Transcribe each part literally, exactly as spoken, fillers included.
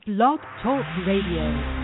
Blog Talk Radio.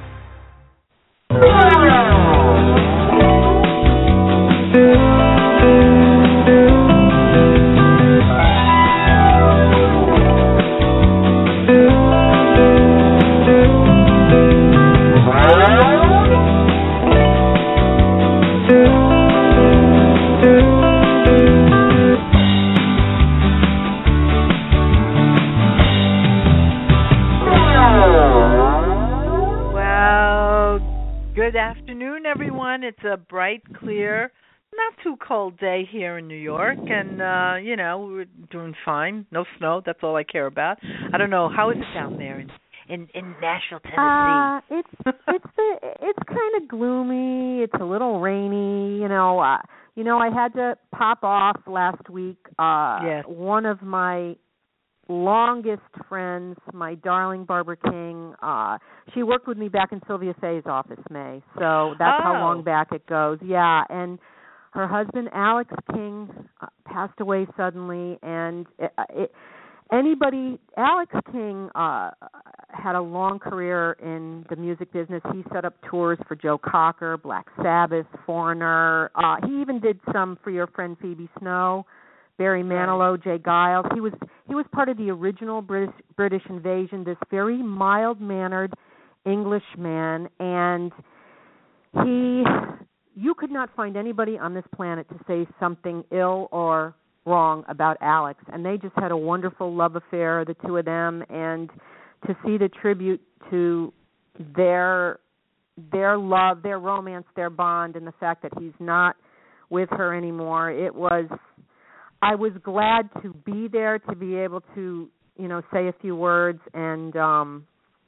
It's a bright, clear, not too cold day here in New York, and uh, you know, we're doing fine. No snow. That's all I care about. I don't know, how is it down there in in, in Nashville, Tennessee? Uh, it's it's the, it's kind of gloomy. It's a little rainy. You know, uh, you know, I had to pop off last week. Uh, yes. One of my longest friends, my darling Barbara King, uh, she worked with me back in Sylvia Fay's office, May. So that's oh. how long back it goes. Yeah, and her husband, Alex King, uh, passed away suddenly. And it, it, anybody, Alex King uh, had a long career in the music business. He set up tours for Joe Cocker, Black Sabbath, Foreigner. Uh, he even did some for your friend Phoebe Snow, Barry Manilow, Jay Giles. He was he was part of the original British British invasion. This very mild-mannered Englishman, and he you could not find anybody on this planet to say something ill or wrong about Alex. And they just had a wonderful love affair, the two of them, and to see the tribute to their their love, their romance, their bond, and the fact that he's not with her anymore, it was. I was glad to be there, to be able to, you know, say a few words, and um,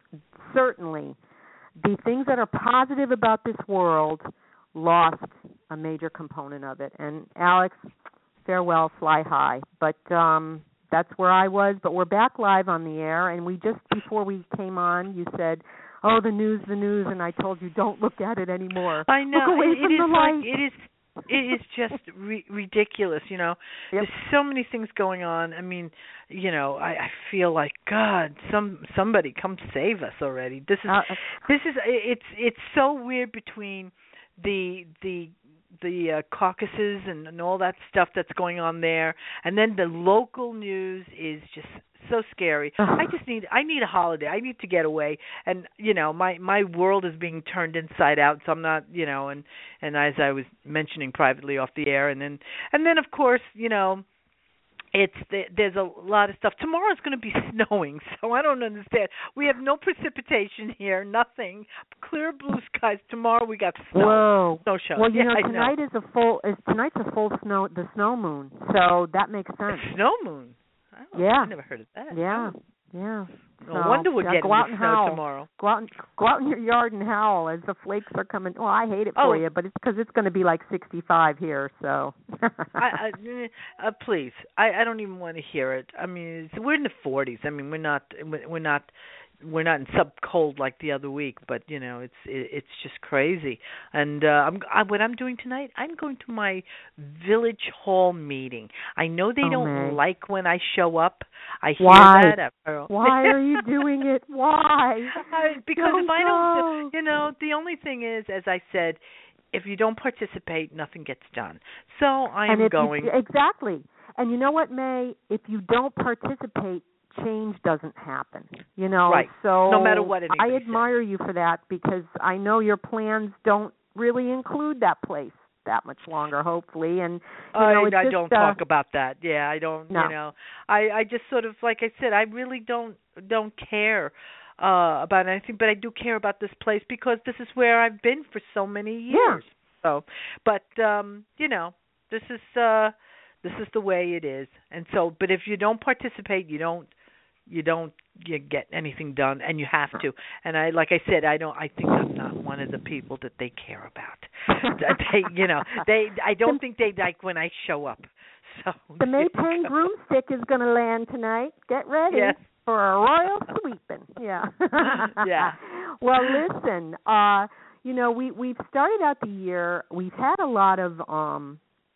certainly the things that are positive about this world lost a major component of it. And Alex, farewell, fly high. But um, that's where I was. But we're back live on the air, and we just, before we came on, you said, oh, the news, the news, and I told you, don't look at it anymore. I know. Look away it, from it the is light. like, it is It is just re- ridiculous, you know. Yep. There's so many things going on. I mean, you know, I, I feel like God, some somebody come save us already. This is uh, this is it's it's so weird between the the the uh, caucuses and, and all that stuff that's going on there, and then the local news is just so scary. I just need I need a holiday. I need to get away. And you know, my my world is being turned inside out, so I'm not, you know, and and as I was mentioning privately off the air, and then and then of course, you know, it's there's a lot of stuff. Tomorrow's going to be snowing, so I don't understand. We have no precipitation here, nothing. Clear blue skies. Tomorrow we got snow. Whoa. Snow show. Well, you yeah, know, I tonight know. is a full is tonight's a full snow the snow moon. So that makes sense. A snow moon. Oh, yeah. I never heard of that. Yeah. Oh. Yeah. No so, wonder we're yeah, getting go out the and snow howl. tomorrow. Go out, and, go out in your yard and howl as the flakes are coming. Well, I hate it oh. for you, but it's because it's going to be like sixty-five here. So, I, I, uh, please, I, I don't even want to hear it. I mean, it's, we're in the forties. I mean, we're not, we're not, we're not in sub cold like the other week. But you know, it's, it, it's just crazy. And uh, I'm, I, what I'm doing tonight, I'm going to my village hall meeting. I know they oh, don't man. like when I show up. I hear Why? that. I, Why are you doing it? Why? I, because don't if I go. don't, you know, the only thing is, as I said, if you don't participate, nothing gets done. So I am and if going. You, exactly. And you know what, May? If you don't participate, change doesn't happen. You know, right. So no matter what anybody I admire says. you for that, because I know your plans don't really include that place that much longer, hopefully. And you I, know, it's I just, don't uh, talk about that. Yeah, I don't. No. You know, I, I just sort of, like I said, I really don't don't care uh, about anything, but I do care about this place because this is where I've been for so many years. Yeah. So, but um, you know, this is uh, this is the way it is. And so, but if you don't participate, you don't. You don't you get anything done, and you have to. And I, like I said, I don't. I think I'm not one of the people that they care about. they, you know, they. I don't think they like when I show up. So the Maytang broomstick is going to land tonight. Get ready yes. for a royal sweeping. Yeah. yeah. Well, listen. Uh, you know, we we've started out the year. We've had a lot of um,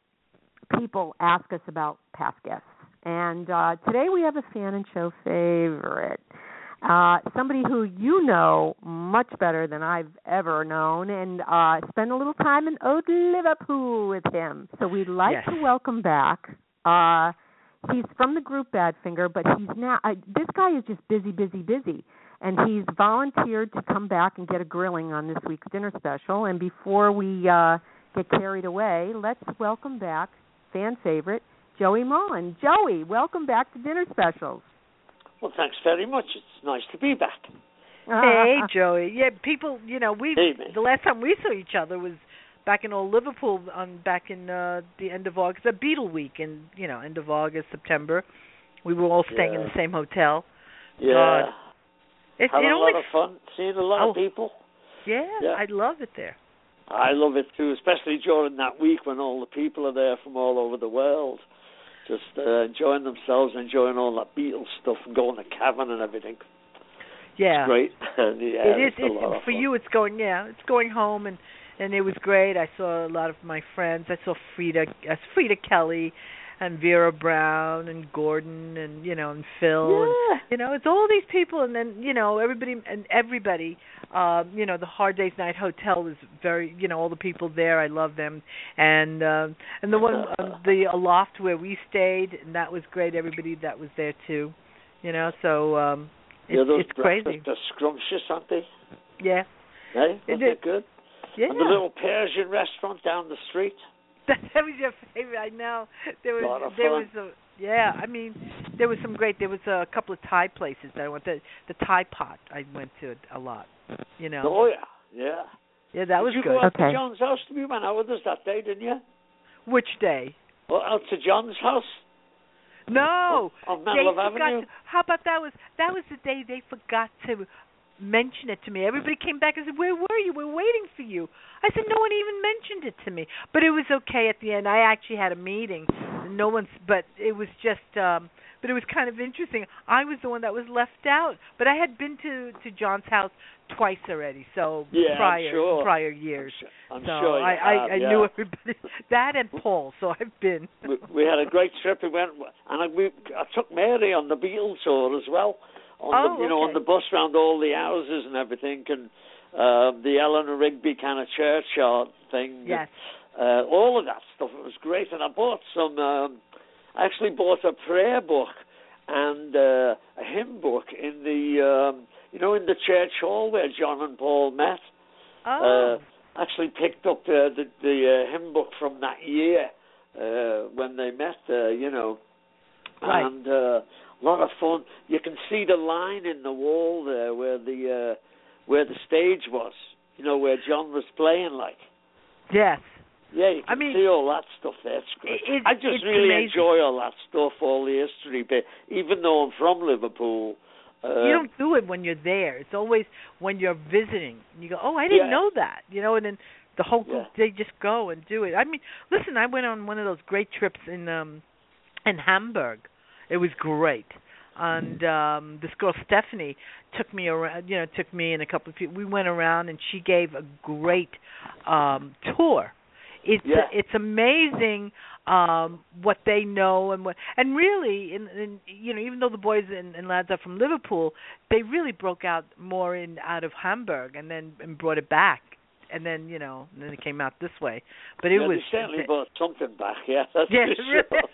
people ask us about past guests. And uh, today we have a fan and show favorite. uh, somebody who you know much better than I've ever known, and uh, spend a little time in Old Liverpool with him. So we'd like Yes. to welcome back. Uh, he's from the group Badfinger, but he's now. Uh, this guy is just busy, busy, busy, and he's volunteered to come back and get a grilling on this week's dinner special. And before we uh, get carried away, let's welcome back fan favorite Joey Mullen. Joey, welcome back to Dinner Specials. Well, thanks very much. It's nice to be back. Hey, Joey. Yeah, people, you know, we Hey, man. the last time we saw each other was back in old Liverpool on back in uh, the end of August, the Beatle week, and you know, end of August, September. We were all staying Yeah. in the same hotel. Yeah. God. It, Having it a only, lot of fun, seeing a lot Oh. of people. yeah, Yeah. I love it there. I love it too, especially during that week when all the people are there from all over the world, just uh, enjoying themselves, enjoying all that Beatles stuff, and going to Cavan and everything. Yeah, It's great. And, yeah, it is. it's a It, lot of for fun. you, it's going. Yeah, it's going home, and and it was great. I saw a lot of my friends. I saw Frida, uh, Frida Kelly, and Vera Brown, and Gordon, and you know, and Phil. Yeah. And, you know, it's all these people, and then you know, everybody and everybody. Um, you know, the Hard Day's Night Hotel was very. You know, all the people there. I love them, and uh, and the one, uh, the Aloft where we stayed, and that was great. Everybody that was there too. You know, so. Um, yeah, It's, those it's crazy. breakfasts are scrumptious, aren't they? Yeah. Hey, It isn't is. it good? Yeah. And the little Persian restaurant down the street. That, that was your favorite. I know. There was Lot of there fun. was a yeah, I mean there was some great there was a couple of Thai places that I went to. The Thai pot I went to a lot. You know. Oh, yeah. Yeah. Yeah, that was Did you good. go out Okay. to John's house? You went out with us that day, didn't you? Which day? Well, out to John's house? No. On They Menlo forgot Avenue? to, how about that was that was the day they forgot to mention it to me. Everybody came back and said, "Where were you? We're waiting for you." I said, "No one even mentioned it to me." But it was okay at the end. I actually had a meeting. No one's but it was just um but it was kind of interesting. I was the one that was left out, but I had been to to John's house twice already. So Yeah, I'm prior sure. prior years. I'm, su- I'm so sure you I, I, have, I yeah. knew everybody. That and Paul. So I've been. we, we had a great trip. We went, and I, we, I took Mary on the Beatles tour as well. On Oh, the, you know, okay. on the bus round all the houses and everything, and uh, the Eleanor Rigby kind of churchyard thing. Yes. Uh, all of that stuff. It was great, and I bought some. Um, I actually bought a prayer book and uh, a hymn book in the, um, you know, in the church hall where John and Paul met. Oh. Uh, actually picked up uh, the the uh, hymn book from that year uh, when they met. Uh, you know, Right. and uh, a lot of fun. You can see the line in the wall there where the uh, where the stage was. You know, where John was playing. Like, Yes. yeah, you can I mean, see all that stuff there. It's great. it- I just it's really amazing. enjoy all that stuff, all the history bit. Even though I'm from Liverpool. Uh, You don't do it when you're there. It's always when you're visiting. And you go, oh, I didn't Yeah. know that. You know, and then the whole group, Yeah. they just go and do it. I mean, listen, I went on one of those great trips in um in Hamburg. It was great. And um this girl Stephanie took me around, you know, took me and a couple of people. We went around and she gave a great um tour. It's Yeah. it's amazing um what they know and what and really in, in you know even though the boys and, and lads are from Liverpool, they really broke out more in out of Hamburg and then and brought it back and then you know and then it came out this way. But it yeah, was they certainly it, brought something back. Yeah, that's yeah, for sure. really.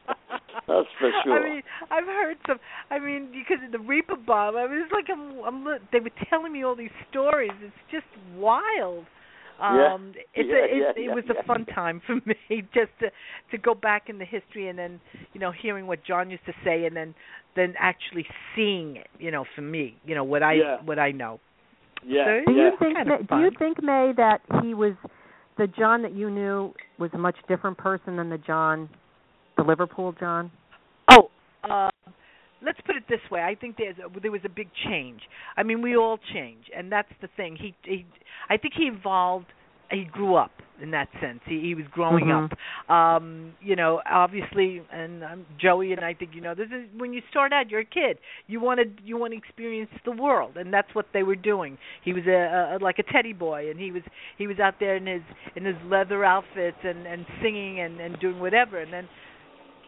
That's for sure. I mean, I've heard some. I mean, because of the Reaper bomb, I mean, it's like I'm, I'm. li- They were telling me all these stories. It's just wild. Yeah. Um, it's Yeah, a, it, yeah, it yeah, was yeah. a fun time for me just to to go back in the history and then you know hearing what John used to say and then then actually seeing it. You know, for me, you know what I Yeah. what I know. Yeah, So, Do yeah. you think? Kind Ma- of Do you fun. think, May, that he was the John that you knew was a much different person than the John, the Liverpool John? Oh, uh, let's put it this way. I think there's a, there was a big change. I mean, we all change, and that's the thing. He, he I think he evolved. He grew up in that sense. He, he was growing Mhm. up. Um, you know, obviously, and um, Joey and I think you know this is when you start out. You're a kid. You want to you want to experience the world, and that's what they were doing. He was a, a like a teddy boy, and he was he was out there in his in his leather outfits and and singing and and doing whatever, and then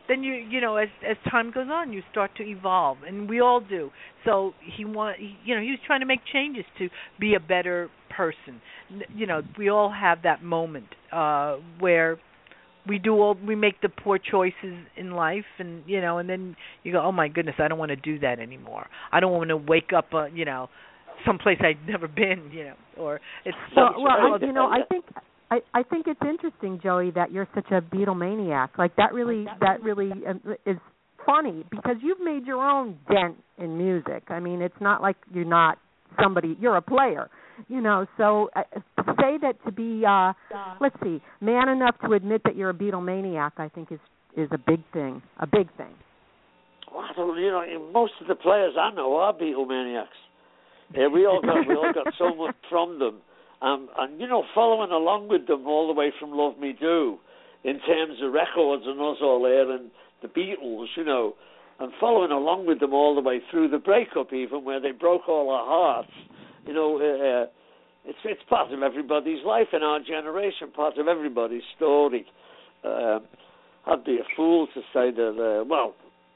then you you know as as time goes on, you start to evolve, and we all do. So he want he, you know he was trying to make changes to be a better person. You know, we all have that moment uh, where we do all we make the poor choices in life, and you know, and then you go, oh my goodness, I don't want to do that anymore. I don't want to wake up, uh, you know, someplace I'd never been, you know, or it's well, well I, you know, I think. I, I think it's interesting, Joey, that you're such a Beatlemaniac. Like that really, that really um, is funny because you've made your own dent in music. I mean, it's not like you're not somebody. You're a player, you know. So uh, to say that to be, uh, let's see, man enough to admit that you're a Beatlemaniac, I think is is a big thing. A big thing. Well, I don't, you know, most of the players I know are Beatlemaniacs. Yeah, we all got we all got so much from them. Um, and, you know, following along with them all the way from Love Me Do in terms of records and us all there and the Beatles, you know, and following along with them all the way through the breakup even where they broke all our hearts, you know, uh, it's it's part of everybody's life in our generation, part of everybody's story. Uh, I'd be a fool to say that, uh, well,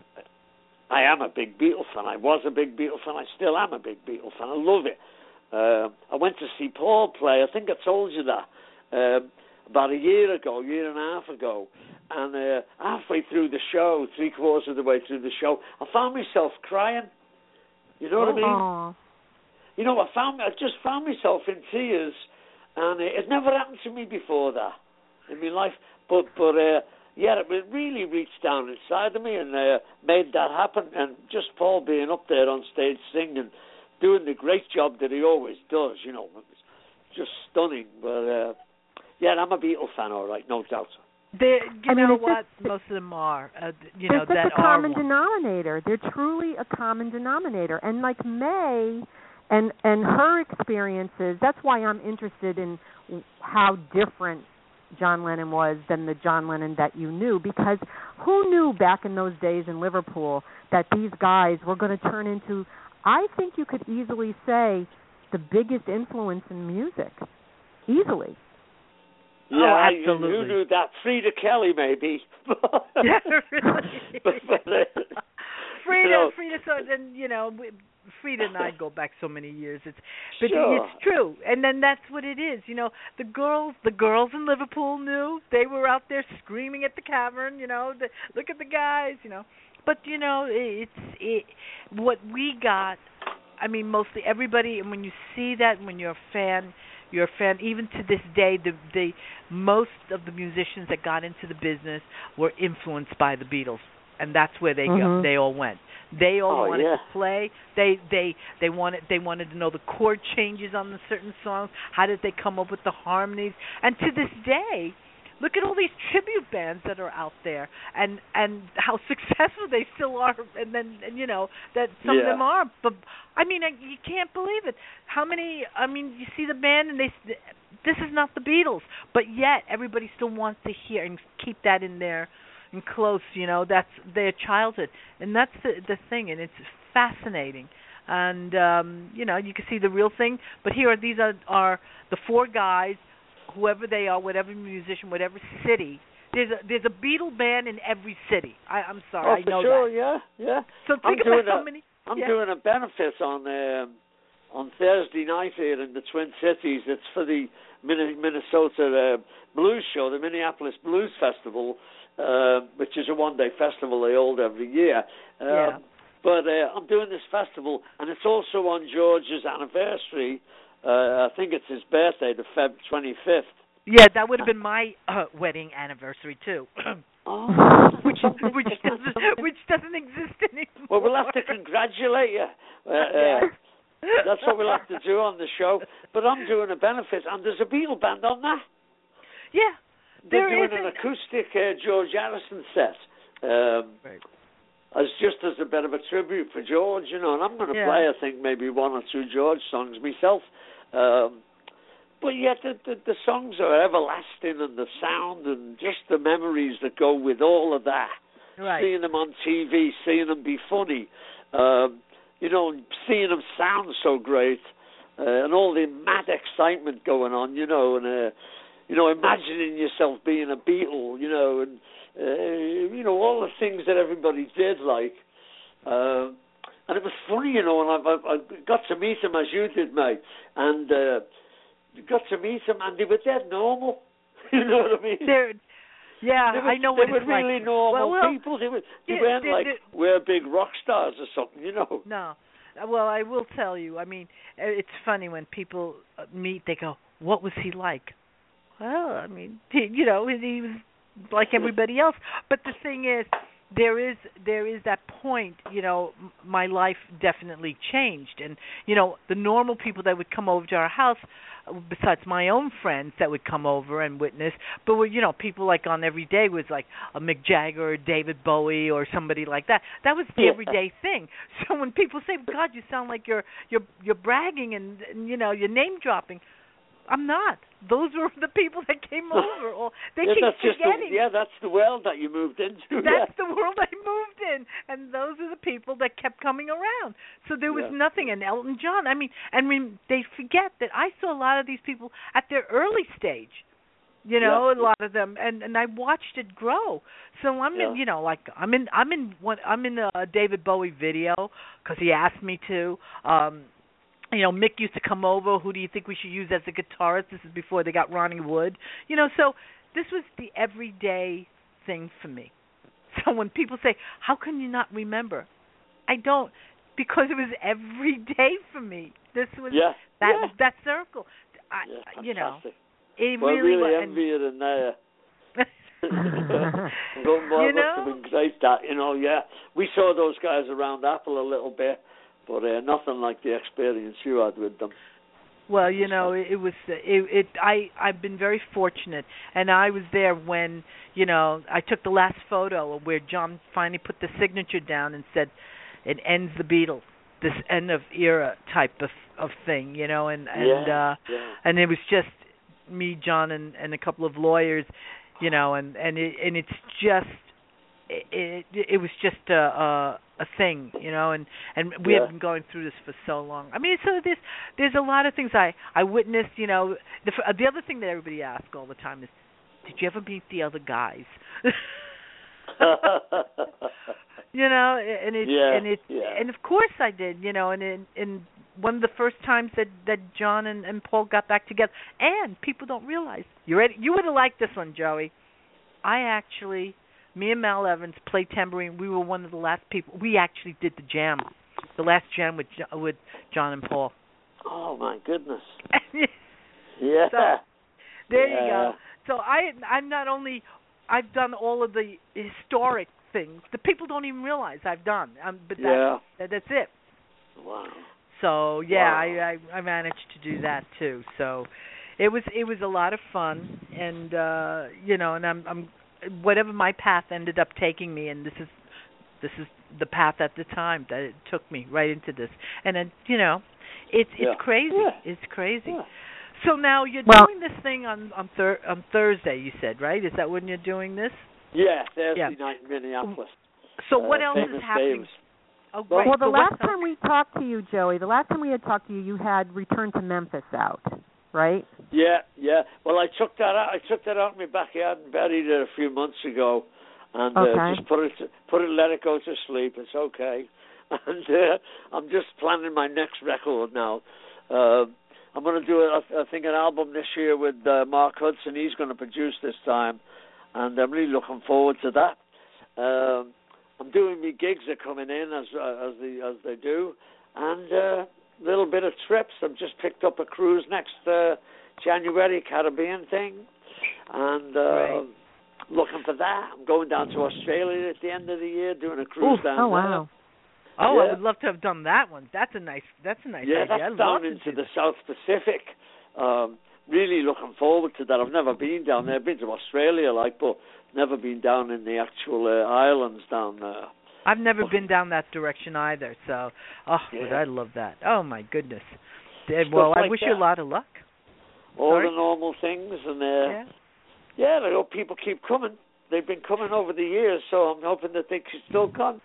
I am a big Beatles fan. I was a big Beatles fan. I still am a big Beatles fan. I love it. Uh, I went to see Paul play. I think I told you that um, about a year ago, year and a half ago. And uh, halfway through the show, three quarters of the way through the show, I found myself crying. You know what Aww. I mean? You know, I found I just found myself in tears, and it, it never happened to me before that in my life. But but uh, yeah, it really reached down inside of me and uh, made that happen. And just Paul being up there on stage singing, doing the great job that he always does, you know, it's just stunning. But, uh, yeah, I'm a Beatles fan, all right, no doubt. They, you I mean, know it's what? just, most of them are, uh, you know, they're such that a common are denominator. They're truly a common denominator. And like May and, and her experiences, that's why I'm interested in how different John Lennon was than the John Lennon that you knew, because who knew back in those days in Liverpool that these guys were going to turn into, I think you could easily say, the biggest influence in music. Easily. Yeah, oh, you, absolutely. you knew that. Frida Kelly, maybe. Yeah, really. but, but, uh, Frida, you know, Frida, so then, you know, we, Frida and I go back so many years. It's, but sure. it's true, and then that's what it is. You know, the girls, the girls in Liverpool knew. They were out there screaming at the cavern. You know, the, look at the guys. You know. But, you know, it's it, what we got, I mean, mostly everybody, and when you see that, when you're a fan, you're a fan, even to this day, the, the most of the musicians that got into the business were influenced by the Beatles, and that's where they mm-hmm. go, they all went. They all oh, wanted yeah. to play. They they they wanted they wanted to know the chord changes on the certain songs. How did they come up with the harmonies? And to this day, look at all these tribute bands that are out there, and and how successful they still are, and then and, you know that some yeah. of them are. But I mean, you can't believe it. How many? I mean, you see the band, and they this is not the Beatles, but yet everybody still wants to hear and keep that in their and close. You know, that's their childhood, and that's the the thing, and it's fascinating. And um, you know, you can see the real thing. But here are these are, are the four guys. Whoever they are, whatever musician, whatever city, there's a there's a Beatle band in every city. I, I'm sorry, oh, I know for sure, that. yeah, yeah. So think I'm about how a, many. I'm yeah. doing a benefit on um, on Thursday night here in the Twin Cities. It's for the Minnesota uh, Blues Show, the Minneapolis Blues Festival, uh, which is a one-day festival they hold every year. Um, yeah. But uh, I'm doing this festival, and it's also on George's anniversary. Uh, I think it's his birthday, the February twenty-fifth. Yeah, that would have been my uh, wedding anniversary too. oh, which which doesn't which doesn't exist anymore. Well, we'll have to congratulate you. Uh, yeah. uh, that's what we'll have to do on the show. But I'm doing a benefit, and there's a Beatle band on that. Yeah, they're there doing is an acoustic uh, George Harrison set. Um, right. As just as a bit of a tribute for George, you know, and I'm going to yeah. play, I think, maybe one or two George songs myself. Um, but yet the, the, the songs are everlasting, and the sound and just the memories that go with all of that. Right. Seeing them on T V, seeing them be funny, um, you know, seeing them sound so great, uh, and all the mad excitement going on, you know, and uh, you know, imagining yourself being a Beatle, you know, and uh, you know all the things that everybody did, like. Uh, and it was funny, you know, and I, I, I got to meet them as you did, mate, and uh, got to meet them, and they were dead normal. You know what I mean? They're, yeah, they were, I know what it's like. They were really normal well, well, people. They, were, they yeah, weren't they, like, they, we're big rock stars or something, you know? No. Well, I will tell you, I mean, it's funny when people meet, they go, what was he like? Well, I mean, he, you know, he was like everybody else. But the thing is, there is there is that point, you know, my life definitely changed. And, you know, the normal people that would come over to our house, besides my own friends that would come over and witness, but, were, you know, people like on every day was like a Mick Jagger or David Bowie or somebody like that. That was the yeah. everyday thing. So when people say, God, you sound like you're you're you're bragging and, and you know, you're name dropping, I'm not. Those were the people that came over. Or they yeah, keep that's forgetting. Just the, yeah, that's the world that you moved into. That's yeah. the world I moved in, and those are the people that kept coming around. So there was yeah. nothing. And Elton John, I mean, and when they forget that I saw a lot of these people at their early stage. You know, yeah. a lot of them, and and I watched it grow. So I'm yeah. in, you know, like I'm in, I'm in one, I'm in a David Bowie video because he asked me to. Um, You know, Mick used to come over. Who do you think we should use as a guitarist? This is before they got Ronnie Wood. You know, so this was the everyday thing for me. So when people say, how can you not remember? I don't, because it was every day for me. This was yeah. that yeah. that circle. I, yeah, you know, it well, really, really envy you in there. You know? Must have been great that, you know, yeah. We saw those guys around Apple a little bit. But uh, nothing like the experience you had with them. Well, you know, it, it was it, it. I I've been very fortunate, and I was there when you know I took the last photo where John finally put the signature down and said, "It ends the Beatles." This end of era type of of thing, you know, and and yeah, uh, yeah. and it was just me, John, and, and a couple of lawyers, you know, and and it, and it's just it it, it was just a. a a thing, you know, and, and we yeah. have been going through this for so long. I mean, so there's there's a lot of things I, I witnessed, you know. The the other thing that everybody asks all the time is, did you ever meet the other guys? You know, and it yeah, and it yeah. and of course I did, you know, and in, in one of the first times that, that John and, and Paul got back together, and people don't realize. You ready? You would have liked this one, Joey. I actually. Me and Mal Evans played tambourine. We were one of the last people. We actually did the jam, the last jam with with John and Paul. Oh my goodness! yeah. So there yeah. you go. So I I'm not only I've done all of the historic things that people don't even realize I've done. Um, but that's, yeah. that, that's it. Wow. So yeah, wow. I, I I managed to do that too. So it was it was a lot of fun, and uh, you know, and I'm I'm. whatever my path ended up taking me, and this is this is the path at the time that it took me right into this. And then, you know, it's it's yeah. crazy. Yeah. It's crazy. Yeah. So now you're well, doing this thing on on, thir- on Thursday, you said, right? Is that when you're doing this? Yeah, Thursday yeah. night in Minneapolis. So uh, what else is happening? Dave's. Oh, well, right. the so last what, time we talked to you, Joey, the last time we had talked to you, you had Return to Memphis out, right? Yeah, yeah. Well, I took that out. I took that out in my backyard and buried it a few months ago, and okay. uh, just put it, put it, let it go to sleep. It's okay. And uh, I'm just planning my next record now. Uh, I'm going to do, a, I think, an album this year with uh, Mark Hudson. He's going to produce this time, and I'm really looking forward to that. Um, I'm doing me gigs are coming in as uh, as they as they do, and a uh, little bit of trips. I've just picked up a cruise next uh, January, Caribbean thing, and uh, right. looking for that. I'm going down to Australia at the end of the year, doing a cruise Ooh, down oh, there. wow. Oh, yeah. I would love to have done that one. That's a nice. That's a nice yeah, idea. that's I'd down love to into do the that. South Pacific. Um, really looking forward to that. I've never been down there. I've been to Australia, like, but never been down in the actual uh, islands down there. I've never been down that direction either. So, oh, Yeah. but I love that. Oh my goodness. Well, like I wish that. you a lot of luck. All Sorry? the normal things, and uh, Yeah. yeah, I hope people keep coming. They've been coming over the years, so I'm hoping that they can still come.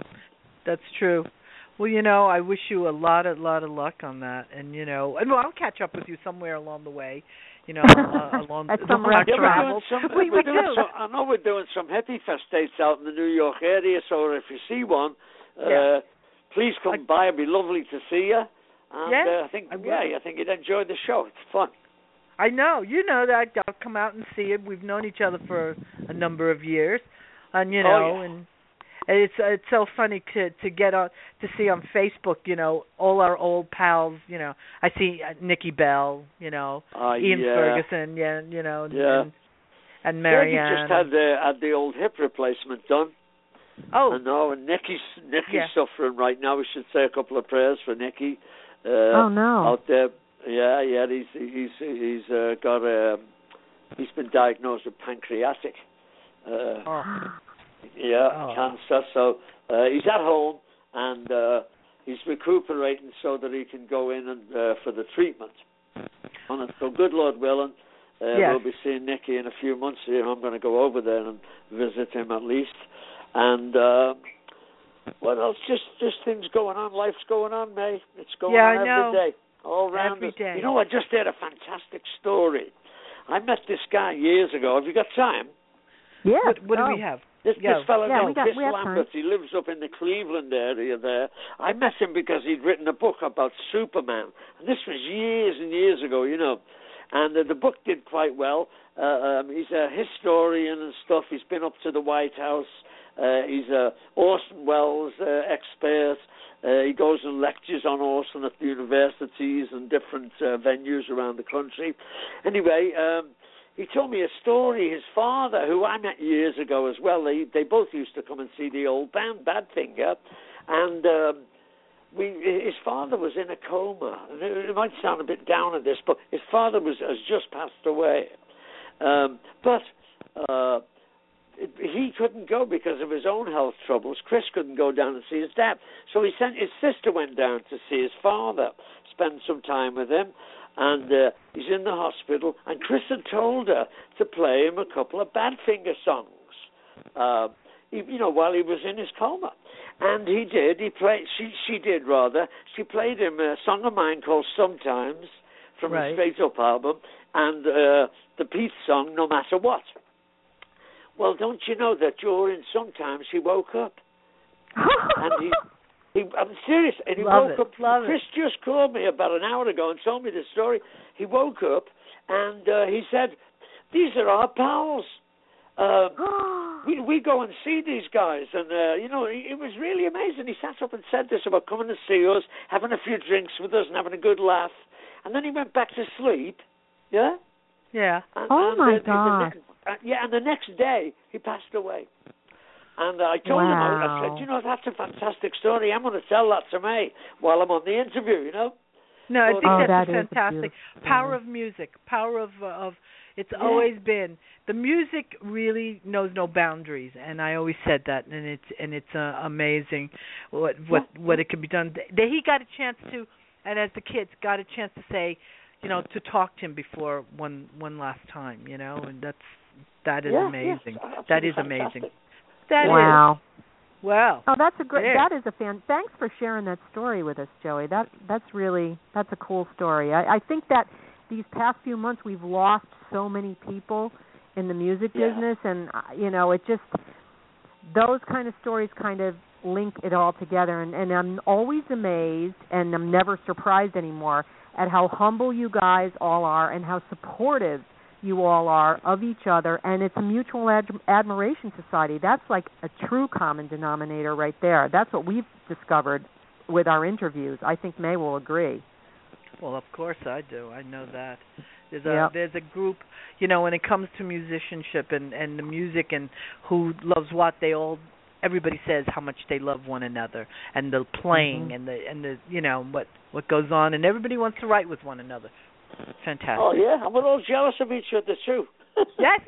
That's true. Well, you know, I wish you a lot, a lot of luck on that, and you know, and well, I'll catch up with you somewhere along the way, you know, uh, along At the some our Yeah, we're travels. doing some, We, we're we doing do. some, I know we're doing some hippie fest dates out in the New York area, so if you see one, uh, Yeah. please come by. It'd be lovely to see you. And Yeah, uh, I think, I will. yeah, I think you'd enjoy the show. It's fun. I know. You know that. I'll come out and see it. We've known each other for a number of years, and you know, Oh, yeah. and, and it's it's so funny to to get on to see on Facebook. You know, all our old pals. You know, I see uh, Nikki Bell. You know, Uh, Ian yeah. Ferguson. Yeah, you know, Yeah. and, and Yeah, Marianne. you just had the had the old hip replacement done. oh, I know, and Nikki's Nikki's Yeah. suffering right now. We should say a couple of prayers for Nikki. Uh, Oh, no. Out there, yeah, yeah. He's he's he's uh, got a he's been diagnosed with pancreatic. Uh, oh, yeah, Oh. cancer. So uh, he's at home and uh, he's recuperating so that he can go in and uh, for the treatment. And so, good Lord willing, uh, Yes. we'll be seeing Nicky in a few months. Here, I'm going to go over there and visit him at least. And uh, what else? Just just things going on. Life's going on, May. It's going Yeah, on I every know. day, all around Every us. day. You know, I just heard a fantastic story. I met this guy years ago. Have you got time? Yeah. what, what oh. do we have? This, Yeah. this fellow Yeah, we named got- Chris we have time. Lambert, he lives up in the Cleveland area there. I met him because he'd written a book about Superman. And this was years and years ago, you know. And uh, the book did quite well. Uh, um, he's a historian and stuff. He's been up to the White House. Uh, he's a Orson Welles uh, expert. Uh, he goes and lectures on Orson at the universities and different uh, venues around the country. Anyway, um, he told me a story. His father, who I met years ago as well, they they both used to come and see the old band, Badfinger, and um, we his father was in a coma. And it, it might sound a bit down at this, but his father was has just passed away. Um, but uh, it, he couldn't go because of his own health troubles. Chris couldn't go down and see his dad, so he sent his sister went down to see his father, spend some time with him. And uh, he's in the hospital, and Chris had told her to play him a couple of Badfinger songs, uh, he, you know, while he was in his coma. And he did. He played. She, she did rather. She played him a song of mine called "Sometimes" from Right. the Straight Up album, and uh, the Pete song "No Matter What." Well, don't you know that during "Sometimes" he woke up, and he. He, I'm serious, and he Love woke it, up. love Chris it. just called me about an hour ago and told me the story. He woke up and uh, he said, "These are our pals. Uh, we we go and see these guys." And uh, you know, it, it was really amazing. He sat up and said this about coming to see us, having a few drinks with us, and having a good laugh. And then he went back to sleep. Yeah. Yeah. And, Oh, and, my uh, the God. next- uh, yeah, and the next day he passed away. And uh, I told him, I, I Wow. said, you know, that's a fantastic story. I'm going to tell that to May while I'm on the interview, you know? No, I Oh, think that that's is a fantastic. beautiful Power story. of music, power of uh, of. It's Yeah. always been the music really knows no boundaries, and I always said that, and it's and it's uh, amazing what what Yeah. what it can be done. That he got a chance to, and as the kids got a chance to say, you know, to talk to him before one one last time, you know, and that's that is Yeah, amazing. yes, that is absolutely amazing. fantastic. That is Wow. wow. Oh, that's a great. There. That is a fan. Thanks for sharing that story with us, Joey. That that's really that's a cool story. I, I think that these past few months we've lost so many people in the music Yeah. business, and uh, you know, it just those kind of stories kind of link it all together. And, and I'm always amazed, and I'm never surprised anymore at how humble you guys all are, and how supportive you all are of each other, and it's a mutual ad- admiration society. That's like a true common denominator right there. That's what we've discovered with our interviews. I think May will agree. Well, of course I do. I know that. There's a Yep. there's a group, you know, when it comes to musicianship and and the music and who loves what, they all everybody says how much they love one another, and the playing Mhm. and the and the you know what what goes on, and everybody wants to write with one another. Fantastic. Oh, yeah, and we're all jealous of each other, too. Yes.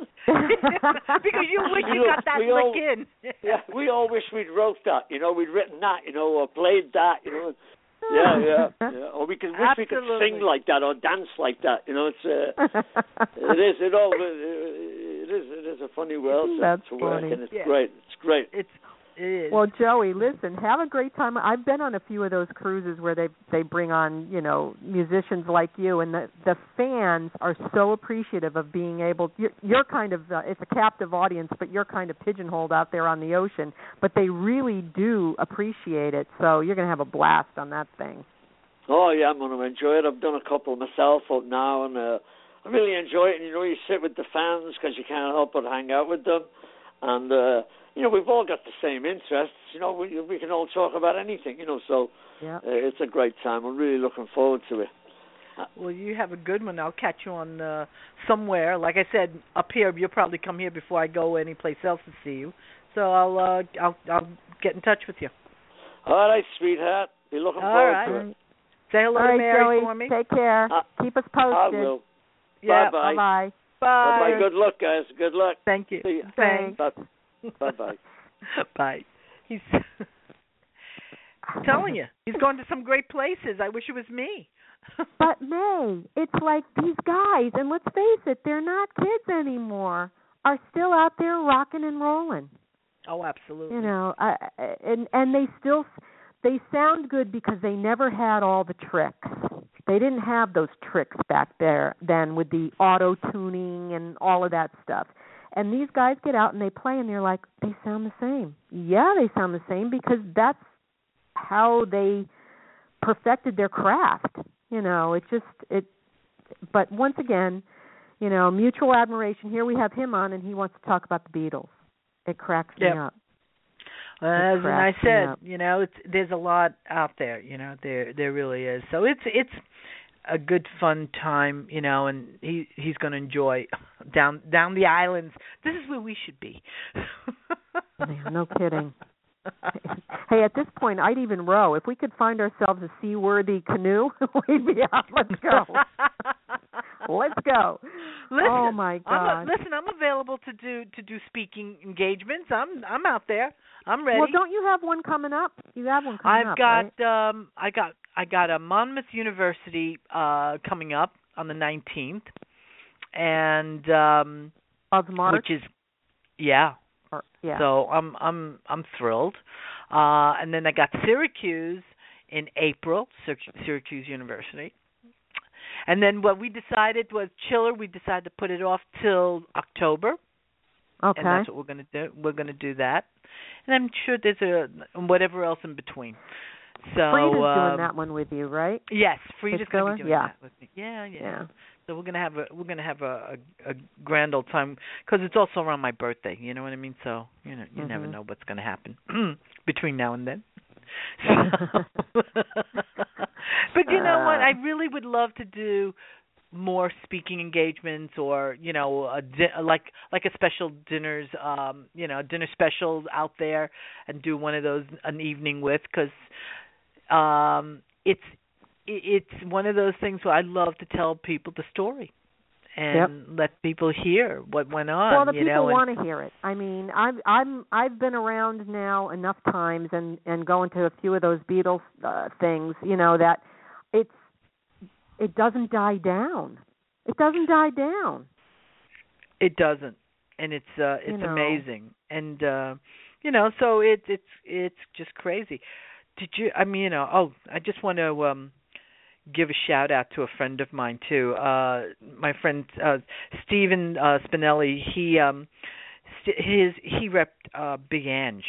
Because you wish you got that We lick all- in. Yeah, we all wish we'd wrote that, you know, we'd written that, you know, or played that, you know. Yeah, yeah, yeah. Or we could wish we could Absolutely. sing like that or dance like that, you know. It's uh, it is it all it is it is a funny world to, That's to work, funny. and it's Yeah. great. It's great. It's It is. Well, Joey, listen, have a great time. I've been on a few of those cruises where they they bring on, you know, musicians like you, and the the fans are so appreciative of being able. You're, you're kind of uh, it's a captive audience, but you're kind of pigeonholed out there on the ocean. But they really do appreciate it. So you're going to have a blast on that thing. Oh yeah, I'm going to enjoy it. I've done a couple myself up now, and uh, I really enjoy it. And you know, you sit with the fans because you can't help but hang out with them, and. Uh, You know, we've all got the same interests. You know, we we can all talk about anything. You know, so yep. uh, it's a great time. I'm really looking forward to it. Well, you have a good one. I'll catch you on uh, somewhere. Like I said, up here, you'll probably come here before I go anyplace else to see you. So I'll uh, I'll I'll get in touch with you. All right, sweetheart. Be looking all forward right. to it. Say hello all to right, Mary Joey, for me. Take care. Uh, Keep us posted. I will. Yeah. Bye-bye. Bye-bye. Bye. Bye-bye. Good luck, guys. Good luck. Thank you. See you. Thanks. Thanks. Bye. Bye-bye. Bye. He's I'm telling you, he's going to some great places. I wish it was me. But May, it's like these guys, and let's face it, they're not kids anymore, are still out there rocking and rolling. Oh, absolutely. You know, I, and and they still they sound good because they never had all the tricks. They didn't have those tricks back there then with the auto tuning and all of that stuff. And these guys get out and they play, and they're like, they sound the same. Yeah, they sound the same because that's how they perfected their craft. You know, it just it. But once again, you know, mutual admiration. Here we have him on, and he wants to talk about the Beatles. It cracks yep. me up. Well, it as I said, up. you know, it's there's a lot out there. You know, there there really is. So it's it's a good fun time. You know, and he he's going to enjoy down down the islands. This is where we should be. Yeah, no kidding. Hey, at this point, I'd even row. If we could find ourselves a seaworthy canoe, we'd be out. Let's go. Let's go. Listen, oh my God! I'm a, listen, I'm available to do to do speaking engagements. I'm I'm out there. I'm ready. Well, don't you have one coming up? You have one coming I've up, got right? um I got I got a Monmouth University uh coming up on the nineteenth, and um of March, which is yeah. Or, yeah. So I'm I'm I'm thrilled. Uh, and then I got Syracuse in April, Syracuse University. And then what we decided was Chiller. We decided to put it off till October. Okay. And that's what we're going to do. We're going to do that. And I'm sure there's a whatever else in between. So Frida's um, doing that one with you, right? Yes, Frida's going to be doing yeah. that with me. Yeah, yeah. Yeah. So we're gonna have a we're gonna have a a, a grand old time because it's also around my birthday. You know what I mean? So you know you mm-hmm. never know what's gonna happen between now and then. So, but you know what? I really would love to do more speaking engagements, or you know, a di- like like a special dinners, um, you know, dinner special out there, and do one of those an evening with, because um, it's. It's one of those things where I love to tell people the story and yep. let people hear what went on. Well, the you people know, want to hear it. I mean, I've I'm I've been around now enough times and and going to a few of those Beatles uh, things. You know that it's it doesn't die down. It doesn't die down. It doesn't, and it's uh, it's you know. amazing, and uh, you know, so it's it's it's just crazy. Did you? I mean, you know, oh, I just want to. Um, give a shout out to a friend of mine too. Uh, my friend uh, Stephen uh, Spinelli. He um, st- his he repped uh, Big Ange,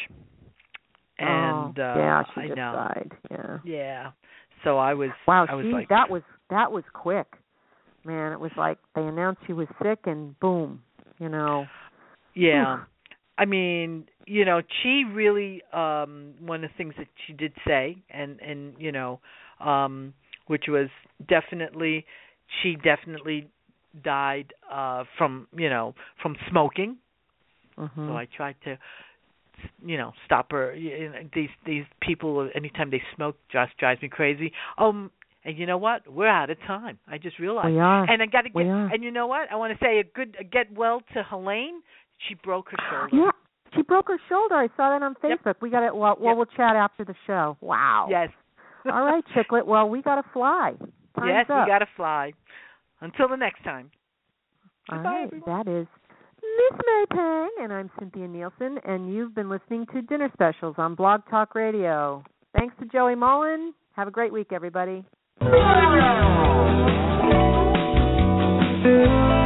and oh, uh, yeah, she I just know. died. Yeah. Yeah. So I was. Wow, I was she like, that was that was quick, man. It was like they announced she was sick, and boom, you know. Yeah. Oof. I mean, you know, she really um, one of the things that she did say, and and you know. Um, which was definitely, she definitely died uh, from, you know, from smoking. Mm-hmm. So I tried to, you know, stop her. These these people, anytime they smoke, just drives me crazy. Um, and you know what? We're out of time. I just realized. We are. And I got to get. We are. And you know what? I want to say a good a get well to Helene. She broke her shoulder. Yeah, she broke her shoulder. I saw that on Facebook. Yep. We got it. Well, well, yep. we'll chat after the show. Wow. Yes. All right, Chicklet. Well, we got to fly. Time's yes, up. we got to fly. Until the next time. All Goodbye, right. everyone. That is Miss Mary Pang, and I'm Cynthia Nielsen, and you've been listening to Dinner Specials on Blog Talk Radio. Thanks to Joey Mullen. Have a great week, everybody.